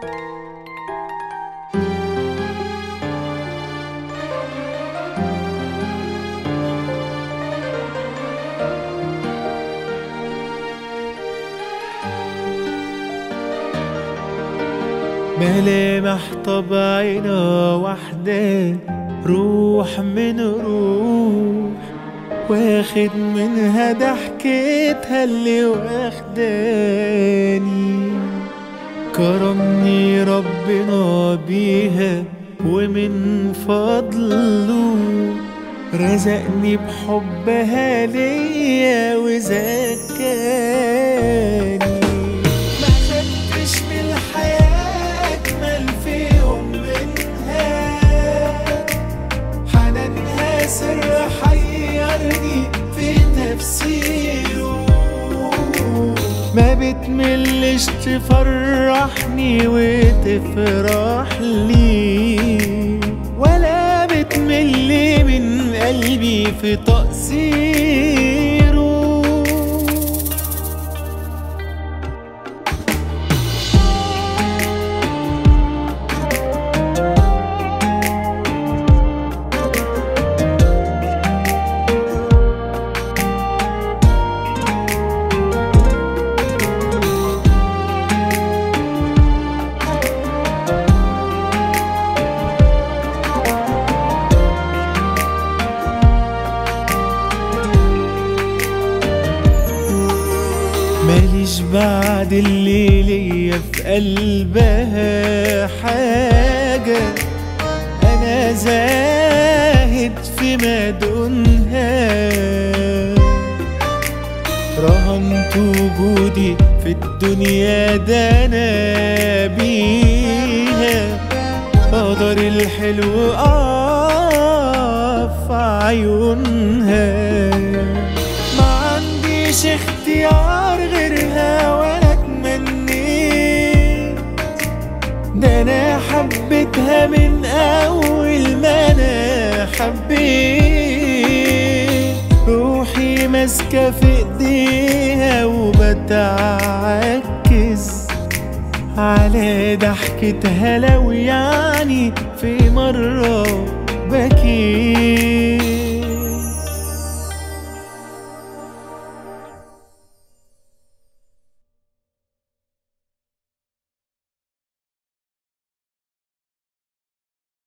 ملامح طبعنا وحدة، روح من روح، واخد منها ضحكتها اللي واخداني. كرمني ربنا بيها ومن فضله رزقني بحبها ليا وزكاني. ما خدتش من الحياة أجمل في يوم منها، حنانها سر حيرني في تفسيره. ما بتملش تفرحني وتفرح لي، ولا بتمل من قلبي في تقصيره. ماليش بعد اللي ليا في قلبها حاجة، أنا زاهد في مدونها. رهنت وجودي في الدنيا ده أنا بيها، قدر الحلو أقف عيونها. ما عنديش اختيار غيرها ولا اتمنيت، ده انا حبيتها من اول ما انا حبيت. روحي ماسكة في ايديها وبتعكز على ضحكتها، لو يعني في مرة بكيت.